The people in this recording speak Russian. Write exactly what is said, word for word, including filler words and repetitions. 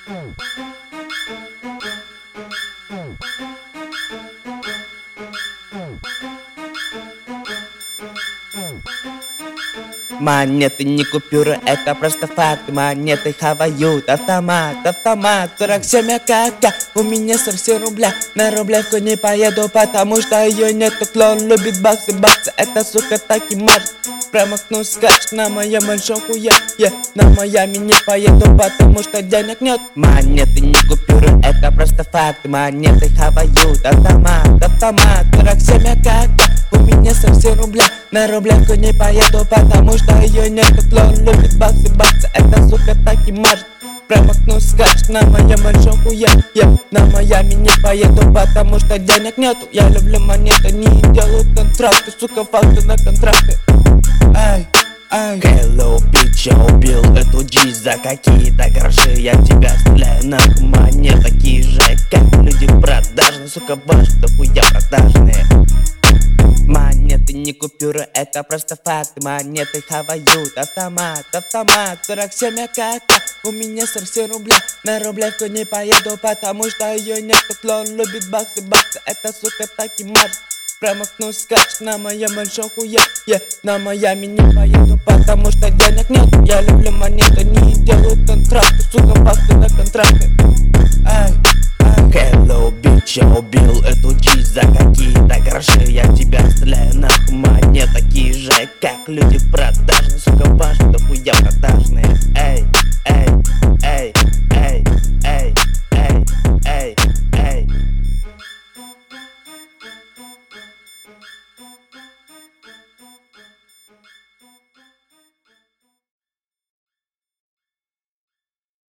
Монеты не купюры, это просто факт. Монеты хавают автомат, автомат сорок семь АК. У меня сорок семь рубля, на рублевку не поеду, потому что ее нету. Клон любит баксы, баксы, это сука так и март. Промахнусь, скачет на моем большом хуе, yeah. На Майами не поеду, потому что денег нет. Монеты не купюры, это просто факт. Монеты хавают автомат, автомат сорок семь АК. У меня сорок семь рубля, на рублевку не поеду, потому что ее нету. Клон любит баксы, баксы, это сука так и март. Промахнусь, скачет на моем большом хуе, yeah. На Майами не поеду, потому что денег нету. Я люблю монеты, не делают контракты, сука, факты на контракты. Ай, ай. Hello, bitch, я убил эту G за какие-то гроши. Я тебя стреляю на мне такие же, как люди продажные. Сука, ваши дохуя продажные. Монеты не купюры, это просто факт. Монеты хавают автомат, автомат сорок семь АК. У меня сорок семь рубля, на рублевку не поеду, потому что ее нету. Клон любит баксы, баксы, это сука так и март. Промахнусь, скачет на моем большом хуе, yeah. На Майами не поеду, потому что денег нет. Я люблю монеты, не делают контракты, сука, факты на контракты. Ай, ай. Hello, bitch, я убил эту G за какие-то гроши. Я тебя стреляю нахуй, мне такие же, как люди продажные. Сука, ваши дохуя продажные.